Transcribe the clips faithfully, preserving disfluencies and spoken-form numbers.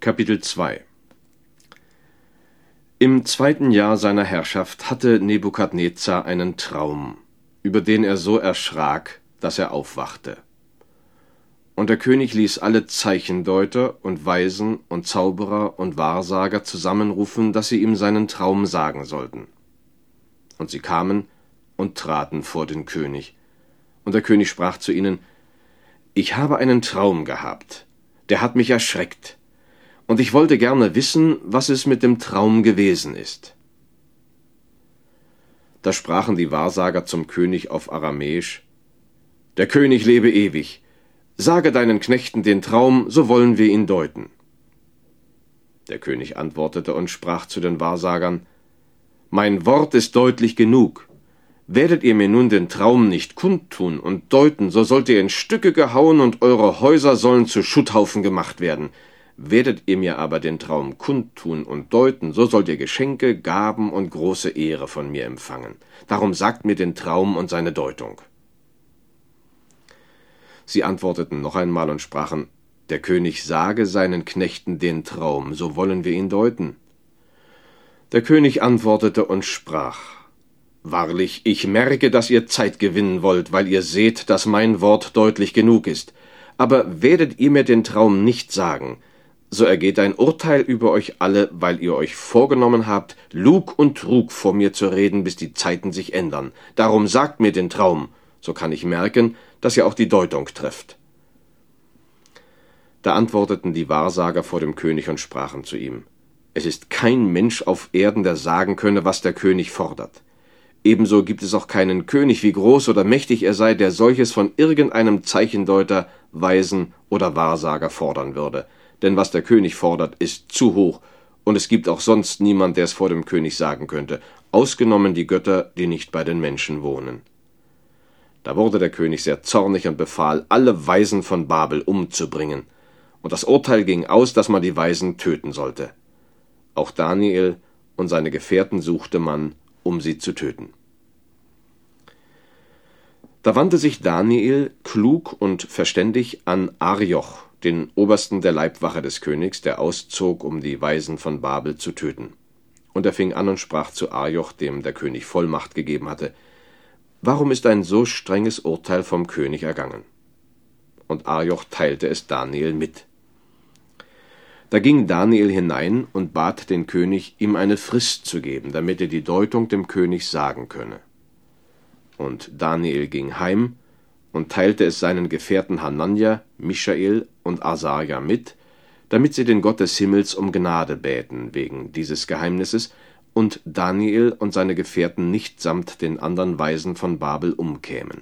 Kapitel zwei. Im zweiten Jahr seiner Herrschaft hatte Nebukadnezar einen Traum, über den er so erschrak, dass er aufwachte. Und der König ließ alle Zeichendeuter und Weisen und Zauberer und Wahrsager zusammenrufen, dass sie ihm seinen Traum sagen sollten. Und sie kamen und traten vor den König. Und der König sprach zu ihnen: Ich habe einen Traum gehabt, der hat mich erschreckt, und ich wollte gerne wissen, was es mit dem Traum gewesen ist. Da sprachen die Wahrsager zum König auf Aramäisch: Der König lebe ewig. Sage deinen Knechten den Traum, so wollen wir ihn deuten. Der König antwortete und sprach zu den Wahrsagern: Mein Wort ist deutlich genug. Werdet ihr mir nun den Traum nicht kundtun und deuten, so sollt ihr in Stücke gehauen und eure Häuser sollen zu Schutthaufen gemacht werden. Werdet ihr mir aber den Traum kundtun und deuten, so sollt ihr Geschenke, Gaben und große Ehre von mir empfangen. Darum sagt mir den Traum und seine Deutung. Sie antworteten noch einmal und sprachen: Der König sage seinen Knechten den Traum, so wollen wir ihn deuten. Der König antwortete und sprach: Wahrlich, ich merke, dass ihr Zeit gewinnen wollt, weil ihr seht, dass mein Wort deutlich genug ist. Aber werdet ihr mir den Traum nicht sagen, so ergeht ein Urteil über euch alle, weil ihr euch vorgenommen habt, Lug und Trug vor mir zu reden, bis die Zeiten sich ändern. Darum sagt mir den Traum, so kann ich merken, dass ihr auch die Deutung trefft. Da antworteten die Wahrsager vor dem König und sprachen zu ihm: Es ist kein Mensch auf Erden, der sagen könne, was der König fordert. Ebenso gibt es auch keinen König, wie groß oder mächtig er sei, der solches von irgendeinem Zeichendeuter, Weisen oder Wahrsager fordern würde. Denn was der König fordert, ist zu hoch, und es gibt auch sonst niemand, der es vor dem König sagen könnte, ausgenommen die Götter, die nicht bei den Menschen wohnen. Da wurde der König sehr zornig und befahl, alle Weisen von Babel umzubringen. Und das Urteil ging aus, dass man die Weisen töten sollte. Auch Daniel und seine Gefährten suchte man, um sie zu töten. Da wandte sich Daniel, klug und verständig, an Arioch, den Obersten der Leibwache des Königs, der auszog, um die Weisen von Babel zu töten. Und er fing an und sprach zu Arioch, dem der König Vollmacht gegeben hatte: Warum ist ein so strenges Urteil vom König ergangen? Und Arioch teilte es Daniel mit. Da ging Daniel hinein und bat den König, ihm eine Frist zu geben, damit er die Deutung dem König sagen könne. Und Daniel ging heim und teilte es seinen Gefährten Hananja, Michael und Asaja mit, damit sie den Gott des Himmels um Gnade bäten wegen dieses Geheimnisses und Daniel und seine Gefährten nicht samt den anderen Weisen von Babel umkämen.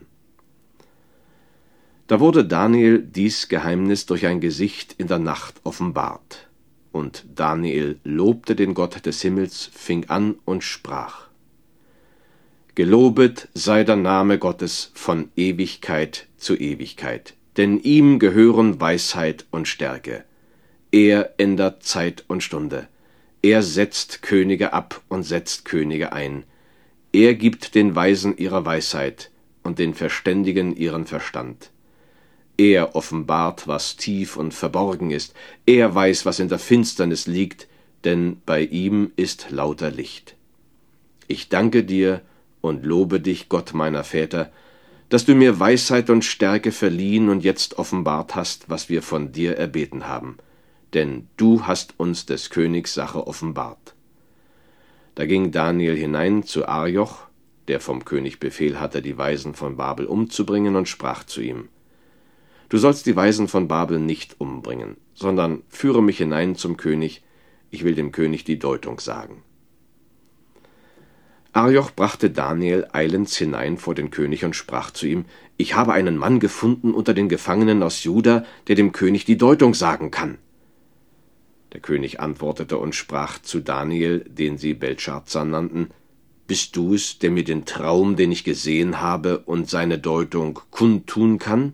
Da wurde Daniel dies Geheimnis durch ein Gesicht in der Nacht offenbart. Und Daniel lobte den Gott des Himmels, fing an und sprach: Gelobet sei der Name Gottes von Ewigkeit zu Ewigkeit, denn ihm gehören Weisheit und Stärke. Er ändert Zeit und Stunde. Er setzt Könige ab und setzt Könige ein. Er gibt den Weisen ihre Weisheit und den Verständigen ihren Verstand. Er offenbart, was tief und verborgen ist. Er weiß, was in der Finsternis liegt, denn bei ihm ist lauter Licht. Ich danke dir und lobe dich, Gott meiner Väter, dass du mir Weisheit und Stärke verliehen und jetzt offenbart hast, was wir von dir erbeten haben. Denn du hast uns des Königs Sache offenbart. Da ging Daniel hinein zu Arioch, der vom König Befehl hatte, die Weisen von Babel umzubringen, und sprach zu ihm: Du sollst die Weisen von Babel nicht umbringen, sondern führe mich hinein zum König, ich will dem König die Deutung sagen. Arioch brachte Daniel eilends hinein vor den König und sprach zu ihm: Ich habe einen Mann gefunden unter den Gefangenen aus Juda, der dem König die Deutung sagen kann. Der König antwortete und sprach zu Daniel, den sie Beltschazar nannten: Bist du es, der mir den Traum, den ich gesehen habe, und seine Deutung kundtun kann?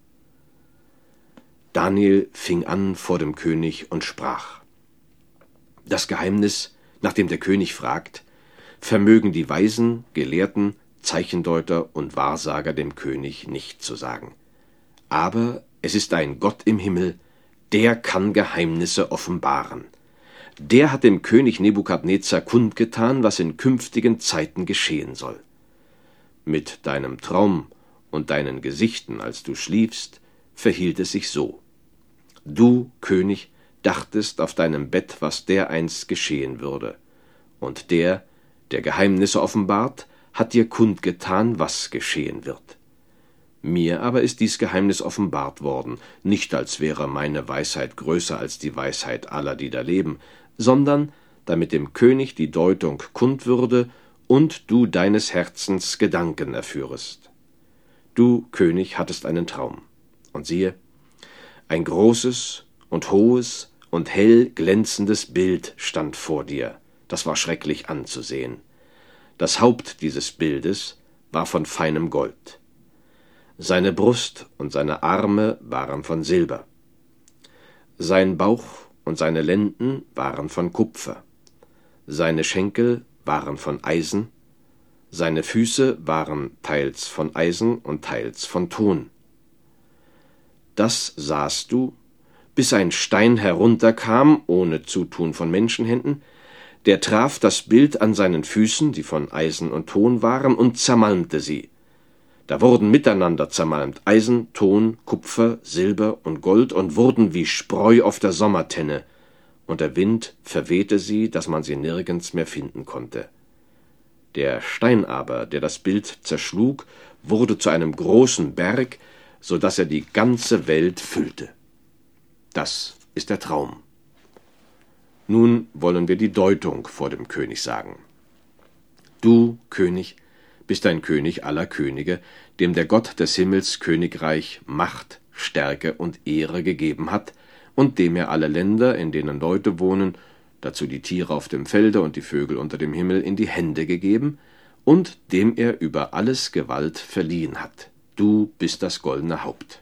Daniel fing an vor dem König und sprach: Das Geheimnis, nach dem der König fragt, vermögen die Weisen, Gelehrten, Zeichendeuter und Wahrsager dem König nicht zu sagen. Aber es ist ein Gott im Himmel, der kann Geheimnisse offenbaren. Der hat dem König Nebukadnezar kundgetan, was in künftigen Zeiten geschehen soll. Mit deinem Traum und deinen Gesichten, als du schliefst, verhielt es sich so. Du, König, dachtest auf deinem Bett, was dereinst geschehen würde. Und der, der Geheimnisse offenbart, hat dir kundgetan, was geschehen wird. Mir aber ist dies Geheimnis offenbart worden, nicht als wäre meine Weisheit größer als die Weisheit aller, die da leben, sondern damit dem König die Deutung kund würde und du deines Herzens Gedanken erführest. Du, König, hattest einen Traum. Und siehe, ein großes und hohes und hell glänzendes Bild stand vor dir. Das war schrecklich anzusehen. Das Haupt dieses Bildes war von feinem Gold. Seine Brust und seine Arme waren von Silber. Sein Bauch und seine Lenden waren von Kupfer. Seine Schenkel waren von Eisen. Seine Füße waren teils von Eisen und teils von Ton. Das sahst du, bis ein Stein herunterkam, ohne Zutun von Menschenhänden, der traf das Bild an seinen Füßen, die von Eisen und Ton waren, und zermalmte sie. Da wurden miteinander zermalmt Eisen, Ton, Kupfer, Silber und Gold und wurden wie Spreu auf der Sommertenne, und der Wind verwehte sie, dass man sie nirgends mehr finden konnte. Der Stein aber, der das Bild zerschlug, wurde zu einem großen Berg, so dass er die ganze Welt füllte. Das ist der Traum. Nun wollen wir die Deutung vor dem König sagen. Du, König, bist ein König aller Könige, dem der Gott des Himmels Königreich, Macht, Stärke und Ehre gegeben hat und dem er alle Länder, in denen Leute wohnen, dazu die Tiere auf dem Felde und die Vögel unter dem Himmel, in die Hände gegeben und dem er über alles Gewalt verliehen hat. Du bist das goldene Haupt.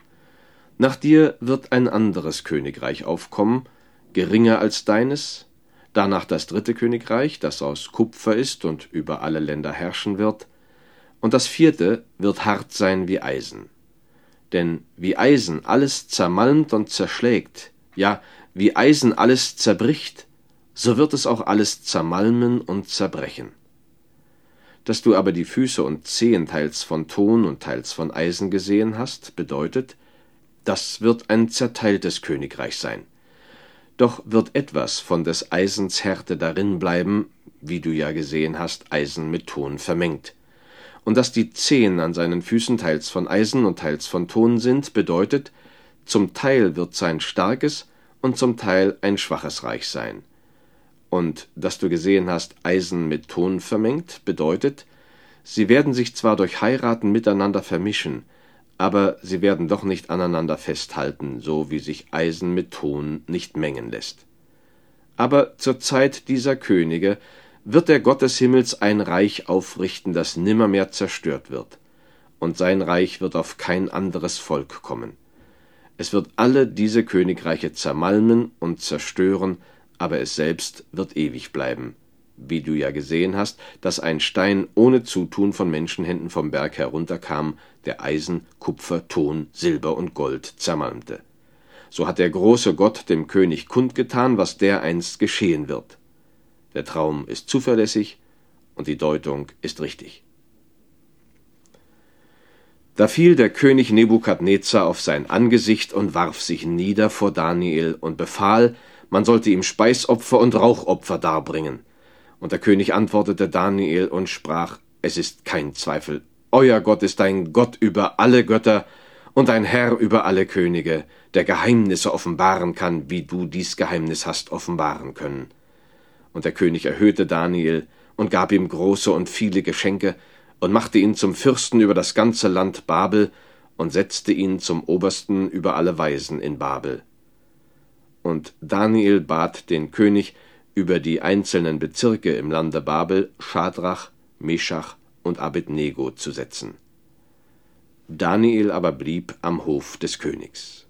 Nach dir wird ein anderes Königreich aufkommen, geringer als deines, danach das dritte Königreich, das aus Kupfer ist und über alle Länder herrschen wird, und das vierte wird hart sein wie Eisen. Denn wie Eisen alles zermalmt und zerschlägt, ja, wie Eisen alles zerbricht, so wird es auch alles zermalmen und zerbrechen. Dass du aber die Füße und Zehen teils von Ton und teils von Eisen gesehen hast, bedeutet, das wird ein zerteiltes Königreich sein. Doch wird etwas von des Eisens Härte darin bleiben, wie du ja gesehen hast, Eisen mit Ton vermengt. Und dass die Zehen an seinen Füßen teils von Eisen und teils von Ton sind, bedeutet, zum Teil wird sein starkes und zum Teil ein schwaches Reich sein. Und dass du gesehen hast, Eisen mit Ton vermengt, bedeutet, sie werden sich zwar durch Heiraten miteinander vermischen, aber sie werden doch nicht aneinander festhalten, so wie sich Eisen mit Ton nicht mengen lässt. Aber zur Zeit dieser Könige wird der Gott des Himmels ein Reich aufrichten, das nimmermehr zerstört wird, und sein Reich wird auf kein anderes Volk kommen. Es wird alle diese Königreiche zermalmen und zerstören, aber es selbst wird ewig bleiben, wie du ja gesehen hast, dass ein Stein ohne Zutun von Menschenhänden vom Berg herunterkam, der Eisen, Kupfer, Ton, Silber und Gold zermalmte. So hat der große Gott dem König kundgetan, was dereinst geschehen wird. Der Traum ist zuverlässig und die Deutung ist richtig. Da fiel der König Nebukadnezar auf sein Angesicht und warf sich nieder vor Daniel und befahl, man sollte ihm Speisopfer und Rauchopfer darbringen. Und der König antwortete Daniel und sprach, es ist kein Zweifel, euer Gott ist ein Gott über alle Götter und ein Herr über alle Könige, der Geheimnisse offenbaren kann, wie du dies Geheimnis hast offenbaren können. Und der König erhöhte Daniel und gab ihm große und viele Geschenke und machte ihn zum Fürsten über das ganze Land Babel und setzte ihn zum Obersten über alle Weisen in Babel. Und Daniel bat den König, über die einzelnen Bezirke im Lande Babel Schadrach, Meschach und Abednego zu setzen. Daniel aber blieb am Hof des Königs.